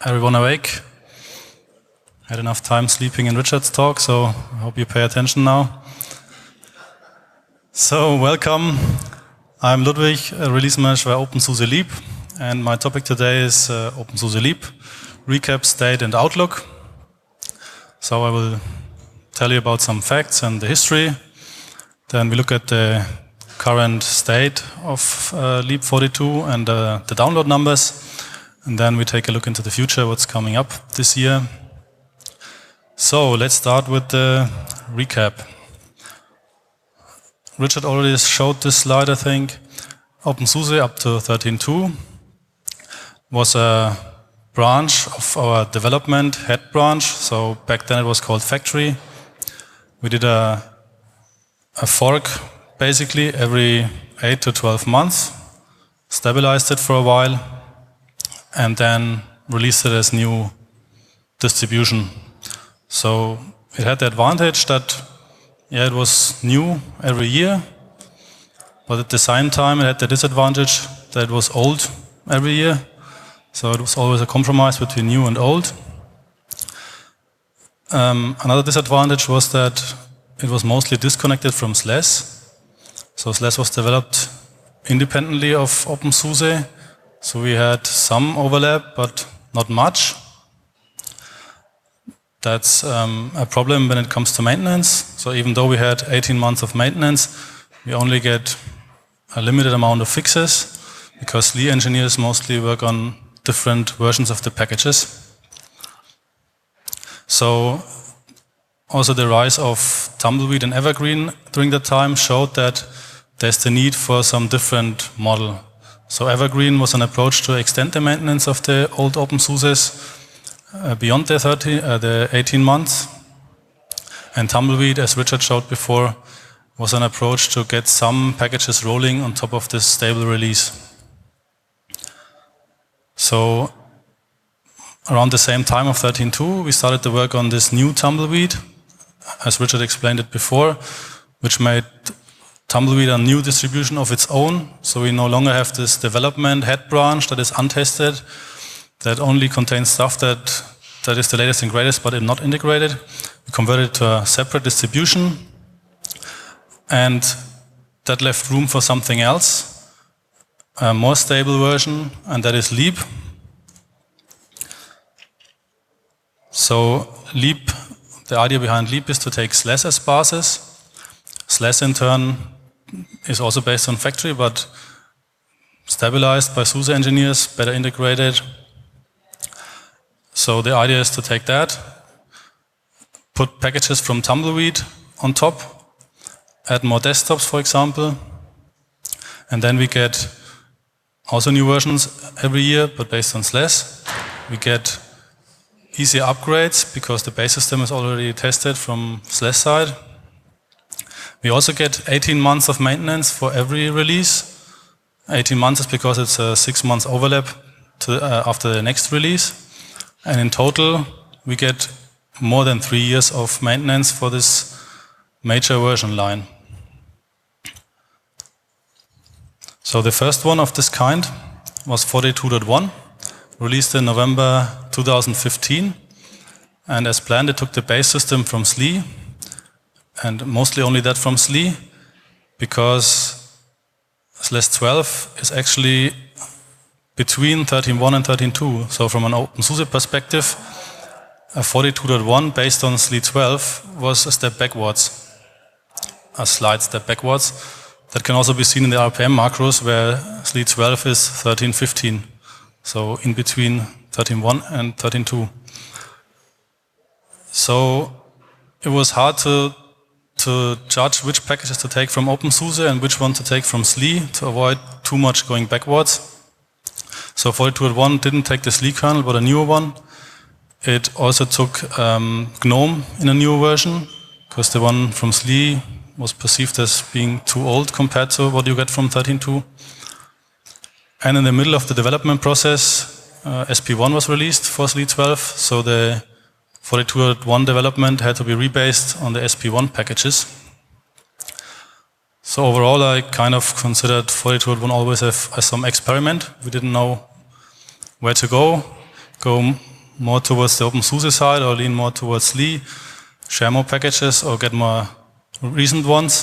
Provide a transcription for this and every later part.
everyone awake? Had enough time sleeping in Richard's talk, so I hope you pay attention now. So, welcome. I'm Ludwig, Release Manager at OpenSUSE Leap, and my topic today is OpenSUSE Leap, Recap, State and Outlook. So I will tell you about some facts and the history. Then we look at the current state of Leap 42 and the download numbers. And then we take a look into the future, what's coming up this year. So let's start with the recap. Richard already showed this slide, I think. OpenSUSE up to 13.2 was a branch of our development head branch. So back then it was called Factory. We did a fork basically every 8 to 12 months, stabilized it for a while, and then released it as new distribution. So it had the advantage that, it was new every year, but at the same time it had the disadvantage that it was old every year. So it was always a compromise between new and old. Another disadvantage was that it was mostly disconnected from SLES. So SLES was developed independently of OpenSUSE. So we had some overlap, but not much. That's a problem when it comes to maintenance. So even though we had 18 months of maintenance, we only get a limited amount of fixes because SLE engineers mostly work on different versions of the packages. So also the rise of Tumbleweed and Evergreen during that time showed that there's the need for some different model. So Evergreen was an approach to extend the maintenance of the old OpenSUSEs beyond the 18 months. And Tumbleweed, as Richard showed before, was an approach to get some packages rolling on top of this stable release. So around the same time of 13.2, we started to work on this new Tumbleweed, as Richard explained it before, which made Tumbleweed a new distribution of its own. So we no longer have this development head branch that is untested, that only contains stuff that is the latest and greatest, but not integrated. We converted it to a separate distribution, and that left room for something else, a more stable version, and that is Leap. So Leap, the idea behind Leap is to take SLES as basis. SLES in turn is also based on Factory, but stabilized by SUSE engineers, better integrated. So the idea is to take that, put packages from Tumbleweed on top, add more desktops, for example, and then we get also new versions every year, but based on SLES. We get easier upgrades because the base system is already tested from SLES side. We also get 18 months of maintenance for every release. 18 months is because it's a 6 months overlap after the next release. And in total, we get more than 3 years of maintenance for this major version line. So the first one of this kind was 42.1, released in November 2015. And as planned, it took the base system from SLE, and mostly only that from SLE, because SLES 12 is actually between 13.1 and 13.2. So from an OpenSUSE perspective, a 42.1 based on SLE 12 was a step backwards, a slight step backwards. That can also be seen in the RPM macros, where SLE 12 is 13.15. So in between 13.1 and 13.2. So it was hard to judge which packages to take from OpenSUSE and which one to take from SLE to avoid too much going backwards. So 42.1 didn't take the SLE kernel, but a newer one. It also took GNOME in a newer version, because the one from SLE was perceived as being too old compared to what you get from 13.2. And in the middle of the development process, SP1 was released for SLE 12, so the 42.1 development had to be rebased on the SP1 packages. So overall, I kind of considered 42.1 always as some experiment. We didn't know where to go more towards the OpenSUSE side or lean more towards SLE, share more packages or get more recent ones.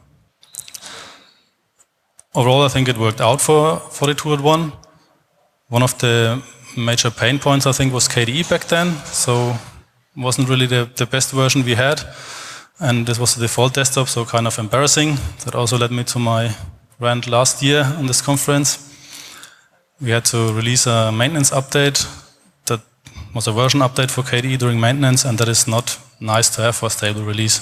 Overall, I think it worked out for 42.1. One of the major pain points, I think, was KDE back then. So it wasn't really the best version we had. And this was the default desktop, so kind of embarrassing. That also led me to my rant last year on this conference. We had to release a maintenance update that was a version update for KDE during maintenance, and that is not nice to have for a stable release.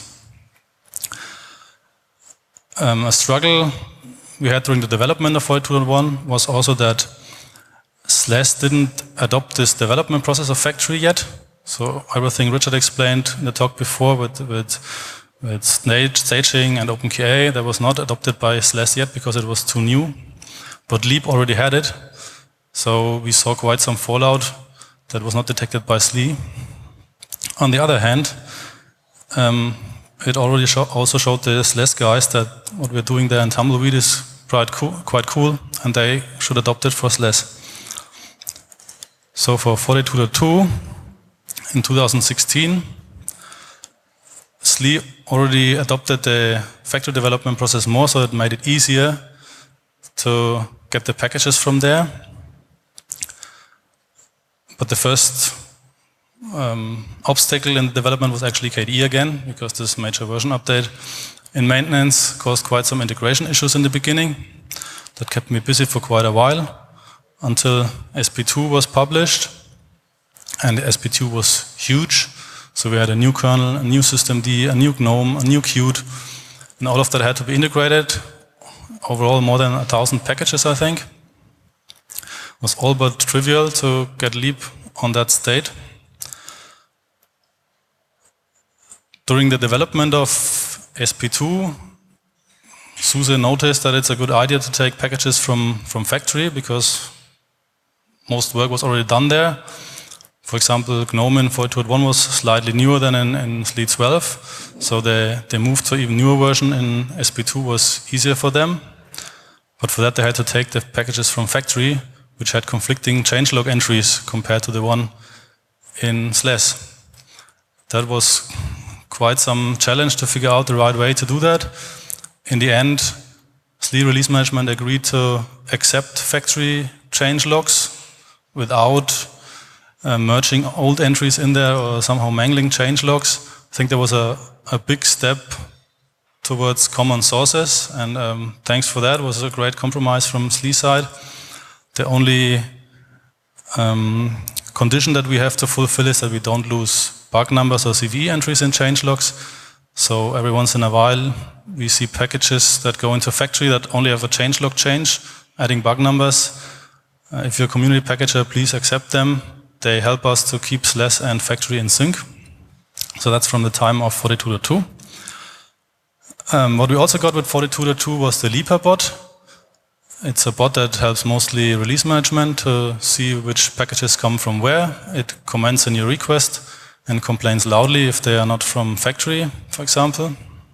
A struggle we had during the development of 42.1 was also that SLES didn't adopt this development process of factory yet. So everything Richard explained in the talk before with staging and OpenKA, that was not adopted by SLES yet because it was too new. But Leap already had it. So we saw quite some fallout that was not detected by SLE. On the other hand, it already also showed the SLES guys that what we're doing there in Tumbleweed is quite cool, and they should adopt it for SLES. So for 42.2, in 2016, SLE already adopted the factory development process more, so it made it easier to get the packages from there. But the first obstacle in the development was actually KDE again, because this major version update in maintenance caused quite some integration issues in the beginning. That kept me busy for quite a while, until SP2 was published. And SP2 was huge. So we had a new kernel, a new systemd, a new GNOME, a new Qt, and all of that had to be integrated. Overall, more than 1,000 packages, I think. It was all but trivial to get Leap on that state. During the development of SP2, SUSE noticed that it's a good idea to take packages from factory because most work was already done there. For example, GNOME in 42.1 was slightly newer than in SLE 12, so the move to even newer version in SP2 was easier for them. But for that, they had to take the packages from factory, which had conflicting changelog entries compared to the one in SLES. That was quite some challenge to figure out the right way to do that. In the end, SLE release management agreed to accept factory changelogs without merging old entries in there or somehow mangling changelogs. I think there was a big step towards common sources, and thanks for that. It was a great compromise from SLE side. The only condition that we have to fulfill is that we don't lose bug numbers or CVE entries in changelogs. So every once in a while, we see packages that go into factory that only have a changelog change, adding bug numbers. If you're a community packager, please accept them. They help us to keep SLES and factory in sync. So that's from the time of 42.2. What we also got with 42.2 was the Leaper bot. It's a bot that helps mostly release management to see which packages come from where. It comments a new request and complains loudly if they are not from factory, for example.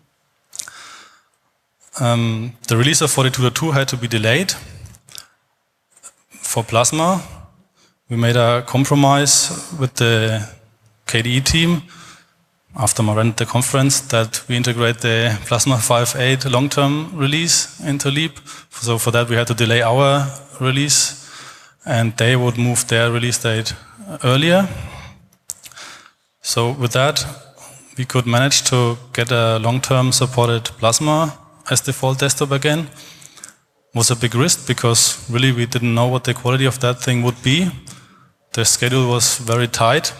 The release of 42.2 had to be delayed. For Plasma, we made a compromise with the KDE team after I ran the conference that we integrate the Plasma 5.8 long-term release into Leap. So for that we had to delay our release and they would move their release date earlier. So with that we could manage to get a long-term supported Plasma as default desktop again. It was a big risk because really we didn't know what the quality of that thing would be. The schedule was very tight.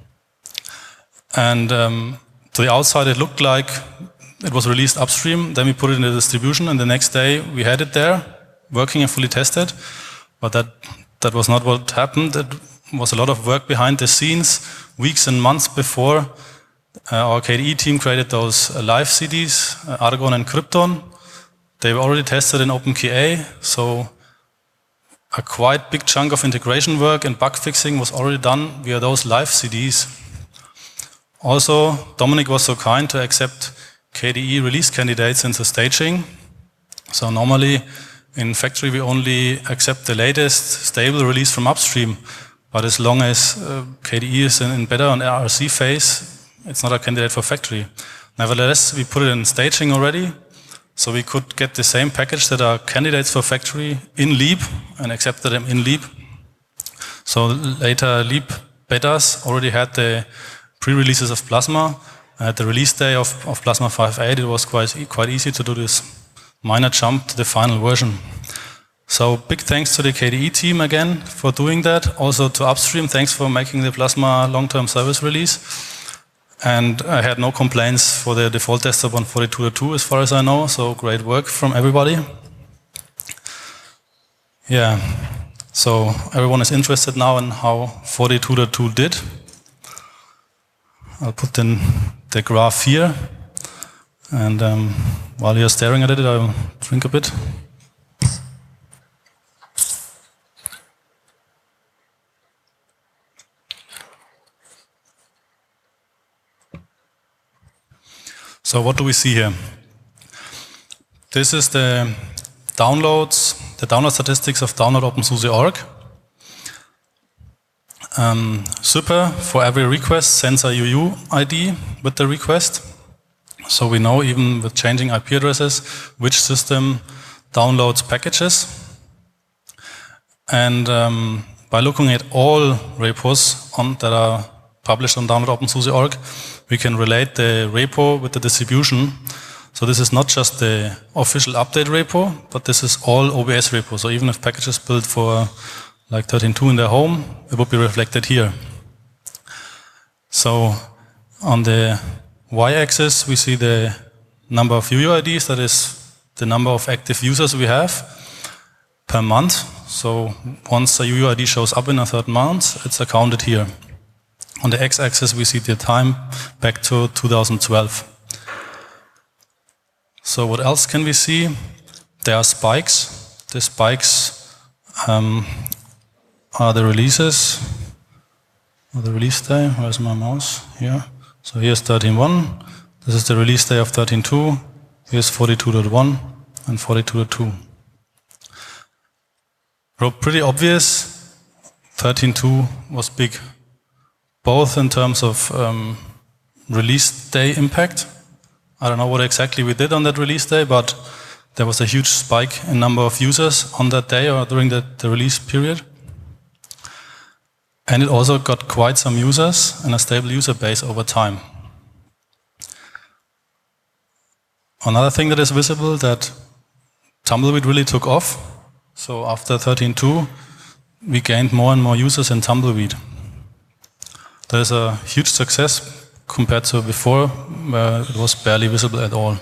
And to the outside it looked like it was released upstream, then we put it in the distribution and the next day we had it there, working and fully tested. But that was not what happened. It was a lot of work behind the scenes, weeks and months before. Our KDE team created those live CDs, Argon and Krypton. They were already tested in OpenKA, so a quite big chunk of integration work and bug fixing was already done via those live CDs. Also, Dominik was so kind to accept KDE release candidates into staging. So normally in factory we only accept the latest stable release from upstream. But as long as KDE is in beta and RC phase, it's not a candidate for factory. Nevertheless, we put it in staging already, so we could get the same package that are candidates for factory in Leap and accepted them in Leap. So later Leap betas already had the pre-releases of Plasma. At the release day of Plasma 5.8, it was quite easy to do this minor jump to the final version. So big thanks to the KDE team again for doing that. Also to Upstream, thanks for making the Plasma long-term service release. And I had no complaints for the default desktop on 42.2 as far as I know, so great work from everybody. Yeah, so everyone is interested now in how 42.2 did. I'll put in the graph here, and while you're staring at it, I'll drink a bit. So what do we see here? This is the download statistics of download OpenSUSE.org. Super, for every request, sends a UUID with the request. So we know, even with changing IP addresses, which system downloads packages. And by looking at all repos that are published on download OpenSUSE.org, we can relate the repo with the distribution. So this is not just the official update repo, but this is all OBS repo. So even if packages built for like 13.2 in their home, it would be reflected here. So on the y-axis, we see the number of UUIDs, that is the number of active users we have per month. So once a UUID shows up in a third month, it's accounted here. On the x-axis, we see the time back to 2012. So what else can we see? There are spikes. The spikes are the releases. Or the release day. Where's my mouse? Here. So here's 13.1. This is the release day of 13.2. Here's 42.1 and 42.2. Pretty obvious. 13.2 was big, both in terms of release day impact. I don't know what exactly we did on that release day, but there was a huge spike in number of users on that day or during the release period. And it also got quite some users and a stable user base over time. Another thing that is visible, that Tumbleweed really took off. So after 13.2, we gained more and more users in Tumbleweed. There's a huge success compared to before, where it was barely visible at all.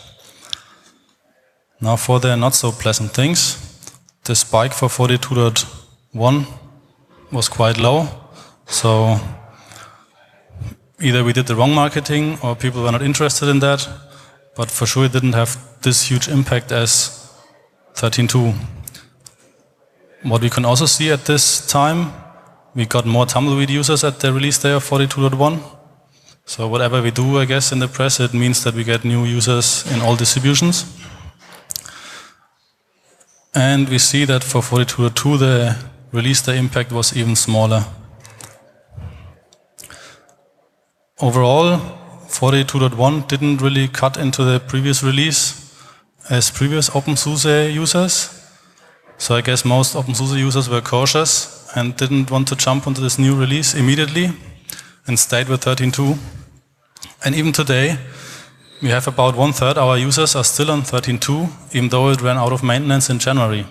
Now for the not so pleasant things, the spike for 42.1 was quite low. So either we did the wrong marketing or people were not interested in that, but for sure it didn't have this huge impact as 13.2. What we can also see at this time, we got more Tumbleweed users at the release day of 42.1. So whatever we do, I guess, in the press, it means that we get new users in all distributions. And we see that for 42.2, the release day impact was even smaller. Overall, 42.1 didn't really cut into the previous release as previous OpenSUSE users. So I guess most OpenSUSE users were cautious and didn't want to jump onto this new release immediately and stayed with 13.2. And even today, we have about 1/3 our users are still on 13.2, even though it ran out of maintenance in January.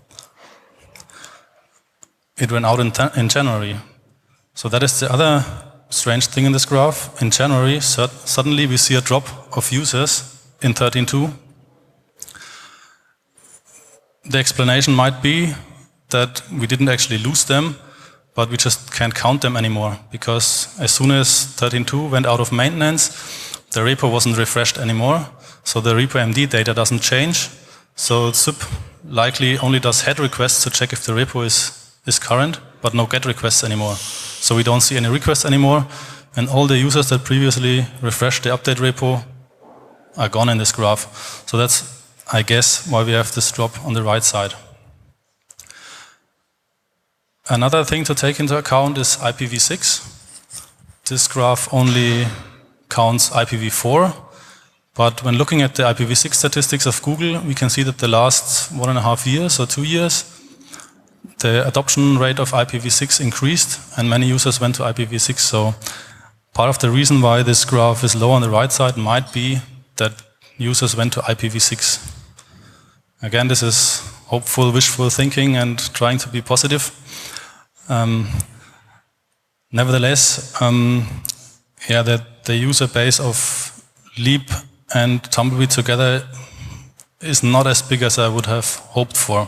It ran out in January. So that is the other strange thing in this graph. In January, suddenly we see a drop of users in 13.2. The explanation might be that we didn't actually lose them, but we just can't count them anymore, because as soon as 13.2 went out of maintenance, the repo wasn't refreshed anymore, so the repo MD data doesn't change. So SIP likely only does head requests to check if the repo is current, but no get requests anymore. So we don't see any requests anymore, and all the users that previously refreshed the update repo are gone in this graph. So that's, I guess, why we have this drop on the right side. Another thing to take into account is IPv6. This graph only counts IPv4, but when looking at the IPv6 statistics of Google, we can see that the last 1.5 years or 2 years, the adoption rate of IPv6 increased and many users went to IPv6. So part of the reason why this graph is low on the right side might be that users went to IPv6. Again, this is hopeful, wishful thinking and trying to be positive. Nevertheless, the user base of Leap and Tumbleweed together is not as big as I would have hoped for.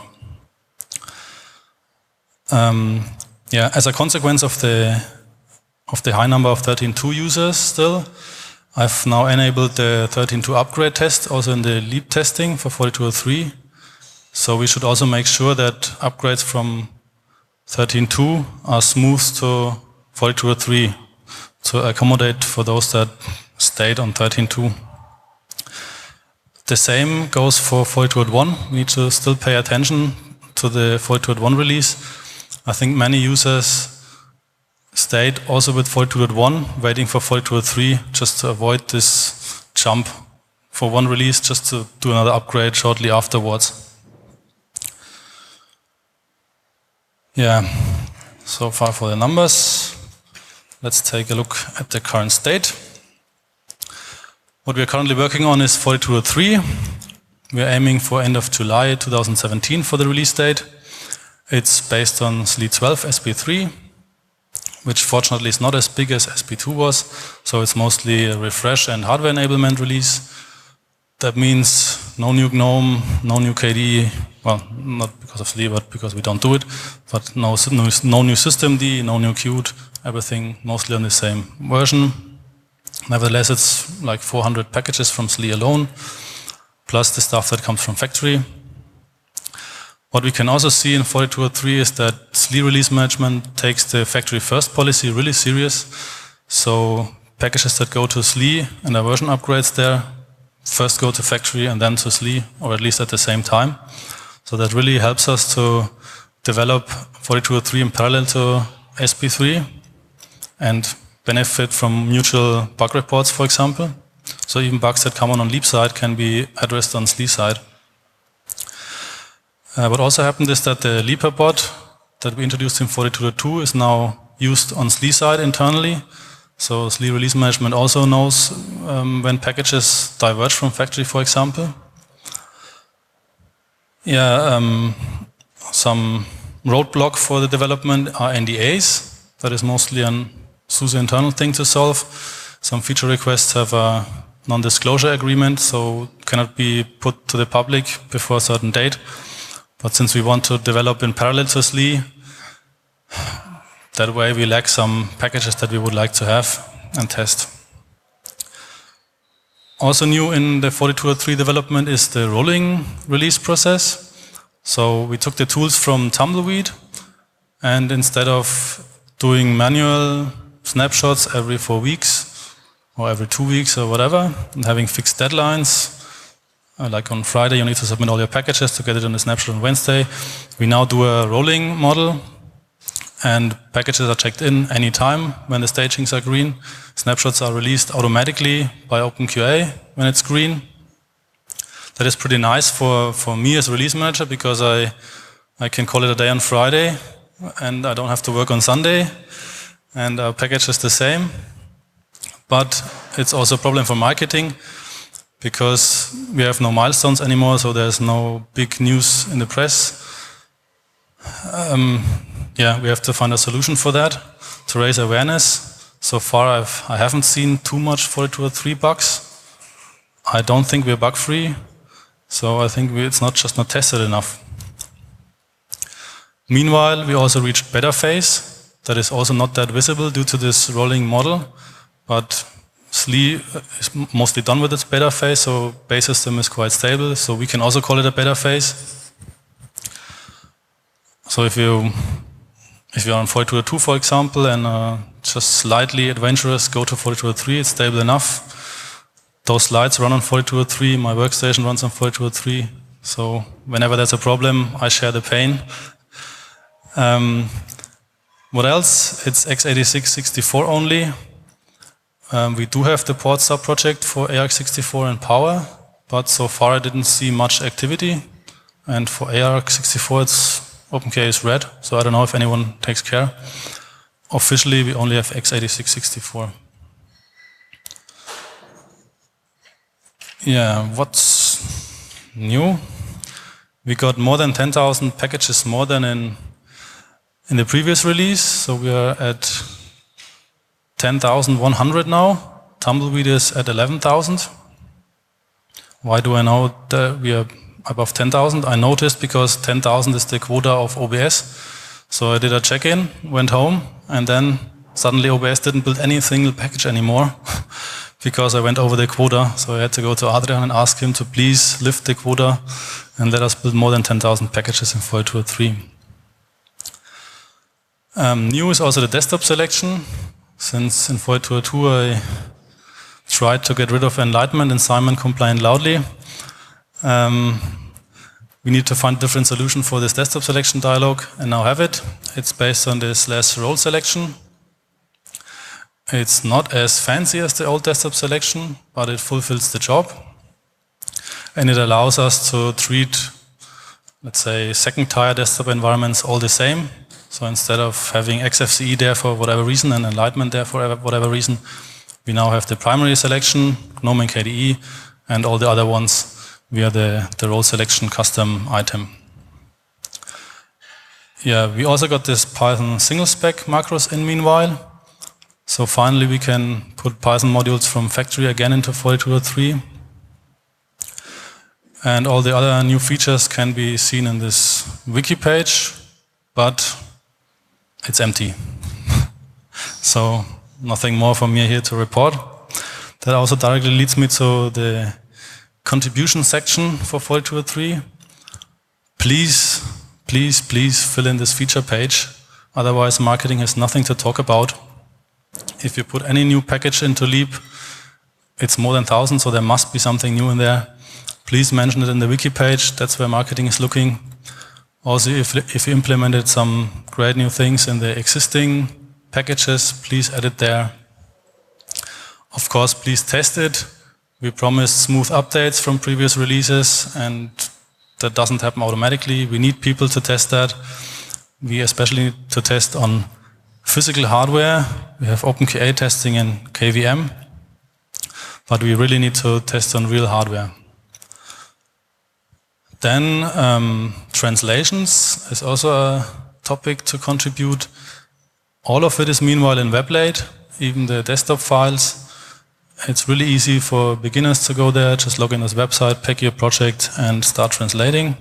As a consequence of the high number of 13.2 users still, I've now enabled the 13.2 upgrade test also in the Leap testing for 4203. So we should also make sure that upgrades from 13.2 are smoothed to 4203 to accommodate for those that stayed on 13.2. The same goes for 4201. We need to still pay attention to the 4201 release. I think many users stayed also with 4201, waiting for 4203 just to avoid this jump for one release, just to do another upgrade shortly afterwards. Yeah, so far for the numbers. Let's take a look at the current state. What we are currently working on is 4203. We are aiming for end of July 2017 for the release date. It's based on SLE 12 SP3, which fortunately is not as big as SP2 was, so it's mostly a refresh and hardware enablement release. That means no new GNOME, no new KDE, well, not because of SLE, but because we don't do it, but no new systemd, no new Qt, everything mostly on the same version. Nevertheless, it's like 400 packages from SLE alone, plus the stuff that comes from factory. What we can also see in 4203 is that SLE release management takes the factory first policy really serious. So packages that go to SLE and are version upgrades there first go to factory and then to SLE, or at least at the same time. So that really helps us to develop 4203 in parallel to SP3 and benefit from mutual bug reports, for example. So even bugs that come on Leap side can be addressed on SLE side. What also happened is that the Leaper bot that we introduced in 4202 is now used on SLE side internally. So SLE release management also knows when packages diverge from factory, for example. Some roadblock for the development are NDAs. That is mostly a SUSE internal thing to solve. Some feature requests have a non-disclosure agreement, so cannot be put to the public before a certain date. But since we want to develop in parallel to SLE, that way we lack some packages that we would like to have and test. Also new in the 4203 development is the rolling release process. So we took the tools from Tumbleweed, and instead of doing manual snapshots every 4 weeks or every 2 weeks or whatever, and having fixed deadlines, like on Friday you need to submit all your packages to get it in the snapshot on Wednesday, we now do a rolling model, and packages are checked in any time when the stagings are green. Snapshots are released automatically by OpenQA when it's green. That is pretty nice for me as release manager, because I can call it a day on Friday and I don't have to work on Sunday, and our package is the same. But it's also a problem for marketing, because we have no milestones anymore, so there's no big news in the press. We have to find a solution for that to raise awareness. So far I haven't seen too much 4203 bugs. I don't think we're bug free, so I think it's not tested enough. Meanwhile, we also reached beta phase. That is also not that visible due to this rolling model, but SLE is mostly done with its beta phase, so base system is quite stable, so we can also call it a beta phase. So if you're on 4202, for example, and just slightly adventurous, go to 4203, it's stable enough. Those slides run on 4203, my workstation runs on 4203, so whenever there's a problem, I share the pain. What else? It's x86-64 only. We do have the port sub-project for ARC64 and Power, but so far I didn't see much activity. And for ARC64, it's OpenKA is red, so I don't know if anyone takes care. Officially, we only have x86-64. Yeah, what's new? We got more than 10,000 packages more than in the previous release, so we are at 10,100 now. Tumbleweed is at 11,000. Why do I know that we are above 10,000? I noticed because 10,000 is the quota of OBS. So I did a check-in, went home, and then suddenly OBS didn't build any single package anymore because I went over the quota. So I had to go to Adrian and ask him to please lift the quota and let us build more than 10,000 packages in FoilTour 3. New is also the desktop selection. Since in FoilTour 2 I tried to get rid of enlightenment and Simon complained loudly. We need to find a different solution for this desktop selection dialog and now have it. It's based on this less role selection. It's not as fancy as the old desktop selection, but it fulfills the job. And it allows us to treat, let's say, second tier desktop environments all the same. So instead of having XFCE there for whatever reason and enlightenment there for whatever reason, we now have the primary selection, GNOME and KDE, and all the other ones via the role selection custom item. Yeah, we also got this Python single spec macros in meanwhile. So finally we can put Python modules from factory again into FoilTour 3. And all the other new features can be seen in this wiki page, but it's empty. So nothing more from me here to report. That also directly leads me to the contribution section for FoilTour 3. Please, please, please fill in this feature page. Otherwise, marketing has nothing to talk about. If you put any new package into Leap, it's more than 1,000, so there must be something new in there. Please mention it in the wiki page. That's where marketing is looking. Also, if you implemented some great new things in the existing packages, please add it there. Of course, please test it. We promised smooth updates from previous releases, and that doesn't happen automatically. We need people to test that. We especially need to test on physical hardware. We have OpenKA testing in KVM, but we really need to test on real hardware. Then translations is also a topic to contribute. All of it is meanwhile in WebLate, even the desktop files. It's really easy for beginners to go there, just log in this website, pack your project and start translating.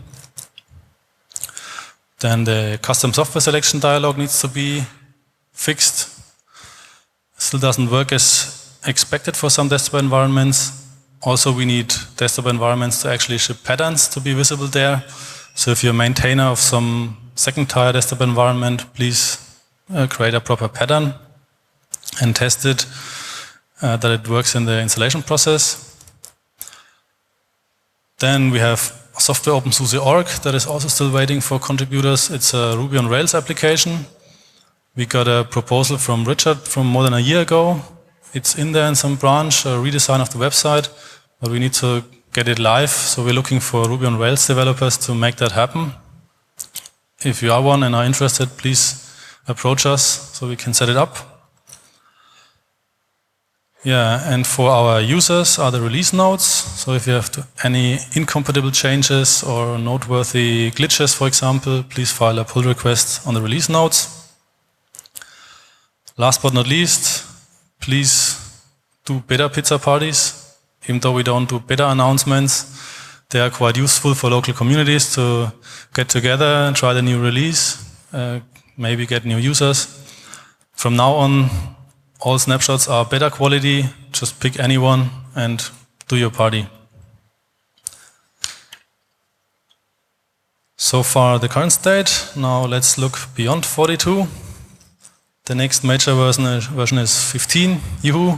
Then the custom software selection dialog needs to be fixed. Still doesn't work as expected for some desktop environments. Also we need desktop environments to actually ship patterns to be visible there. So if you're a maintainer of some second tier desktop environment, please create a proper pattern and test it. That it works in the installation process. Then we have software OpenSUSE.org that is also still waiting for contributors. It's a Ruby on Rails application. We got a proposal from Richard from more than a year ago. It's in there in some branch, a redesign of the website, but we need to get it live. So we're looking for Ruby on Rails developers to make that happen. If you are one and are interested, please approach us so we can set it up. Yeah, and for our users are the release notes. So if you have any incompatible changes or noteworthy glitches, for example, please file a pull request on the release notes. Last but not least, please do beta pizza parties. Even though we don't do beta announcements, they are quite useful for local communities to get together and try the new release, maybe get new users. From now on, all snapshots are beta quality. Just pick anyone and do your party. So far the current state. Now let's look beyond 42. The next major version is 15. Yoo-hoo.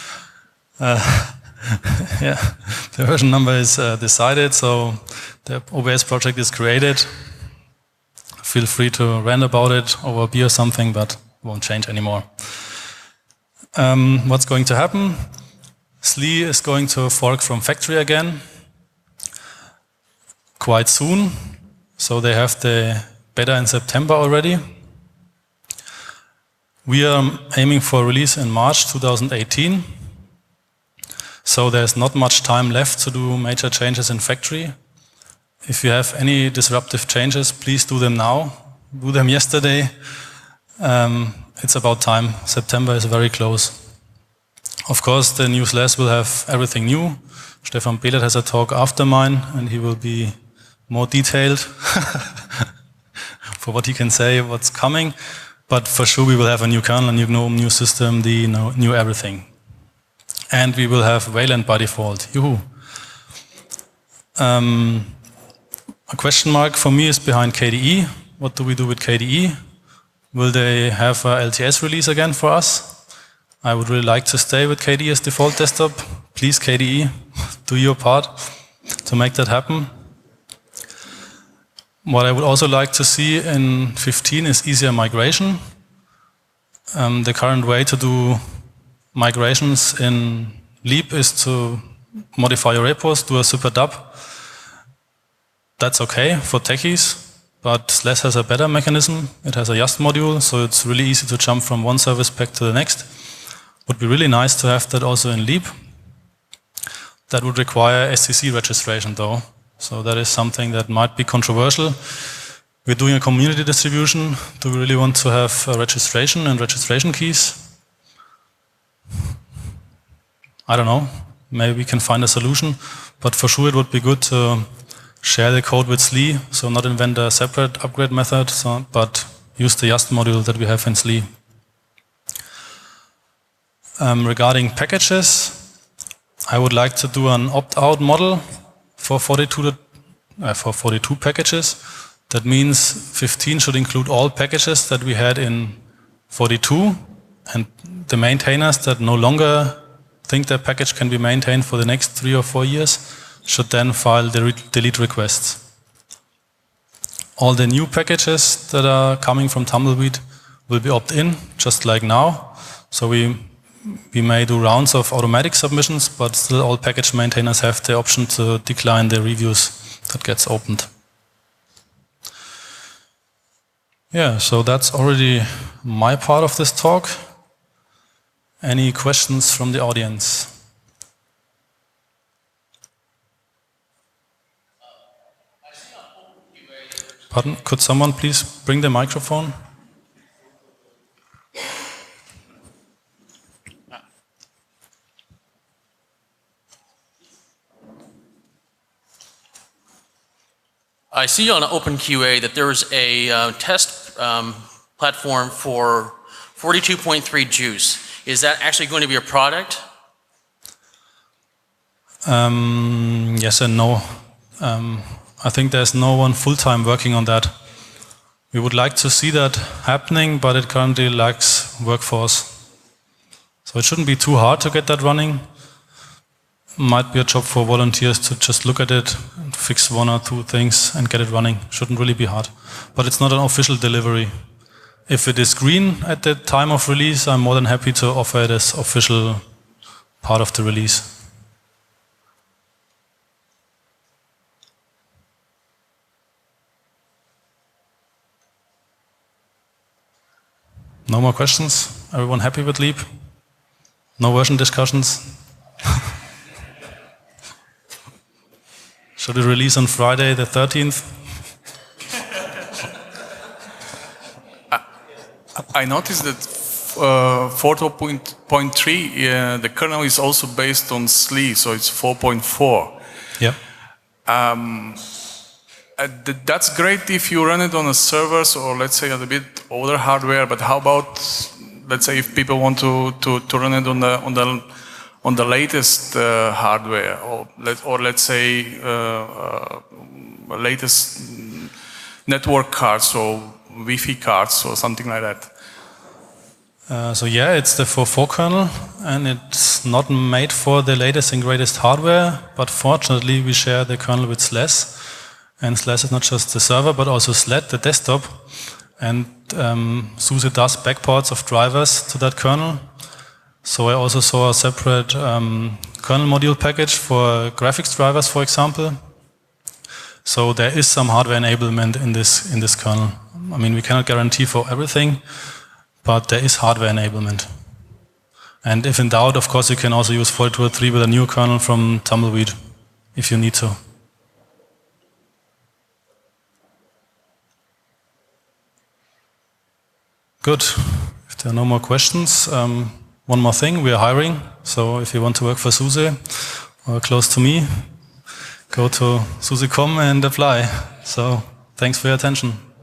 Yeah, the version number is decided, so the OBS project is created. Feel free to rant about it over a beer or something, but won't change anymore. What's going to happen? SLE is going to fork from factory again quite soon. So they have the beta in September already. We are aiming for release in March 2018. So there's not much time left to do major changes in factory. If you have any disruptive changes, please do them now. Do them yesterday. It's about time. September is very close. Of course, the new SLES will have everything new. Stefan Behlert has a talk after mine, and he will be more detailed for what he can say, what's coming. But for sure, we will have a new kernel, a new GNOME, new system, new everything. And we will have Wayland by default. Yoo-hoo. A question mark for me is behind KDE. What do we do with KDE? Will they have a LTS release again for us? I would really like to stay with KDE as default desktop. Please, KDE, do your part to make that happen. What I would also like to see in 15 is easier migration. The current way to do migrations in Leap is to modify your repos, do a super dub. That's okay for techies, but SLES has a better mechanism. It has a YAST module, so it's really easy to jump from one service pack to the next. Would be really nice to have that also in Leap. That would require SCC registration though. So that is something that might be controversial. We're doing a community distribution. Do we really want to have registration and registration keys? I don't know. Maybe we can find a solution. But for sure it would be good to share the code with SLE. So not invent a separate upgrade method, but use the YAST module that we have in SLE. Regarding packages, I would like to do an opt-out model for 42 packages. That means 15 should include all packages that we had in 42, and the maintainers that no longer think their package can be maintained for the next 3 or 4 years should then file the delete requests. All the new packages that are coming from Tumbleweed will be opt-in, just like now. So we may do rounds of automatic submissions, but still all package maintainers have the option to decline the reviews that gets opened. Yeah, so that's already my part of this talk. Any questions from the audience? Pardon, could someone please bring the microphone? I see on OpenQA that there is a test platform for 42.3 Juice. Is that actually going to be a product? Yes and no. I think there's no one full-time working on that. We would like to see that happening, but it currently lacks workforce. So it shouldn't be too hard to get that running. Might be a job for volunteers to just look at it, fix 1 or 2 things and get it running. Shouldn't really be hard. But it's not an official delivery. If it is green at the time of release, I'm more than happy to offer it as official part of the release. No more questions? Everyone happy with Leap? No version discussions? Should we release on Friday the 13th? I noticed that 4.3, the kernel is also based on SLE, so it's 4.4. Yeah. That's great if you run it on a servers or let's say on a bit older hardware, but how about, let's say, if people want to run it on the latest hardware, or let's say latest network cards or Wi-Fi cards or something like that? So yeah, it's the 4.4 kernel, and it's not made for the latest and greatest hardware, but fortunately we share the kernel with SLES, and SLES is not just the server, but also SLED, the desktop, And SUSE does backports of drivers to that kernel. So I also saw a separate kernel module package for graphics drivers, for example. So there is some hardware enablement in this kernel. I mean, we cannot guarantee for everything, but there is hardware enablement. And if in doubt, of course, you can also use 4203 with a new kernel from Tumbleweed, if you need to. Good. If there are no more questions, one more thing, we are hiring. So if you want to work for SUSE or close to me, go to SUSE.com and apply. So thanks for your attention.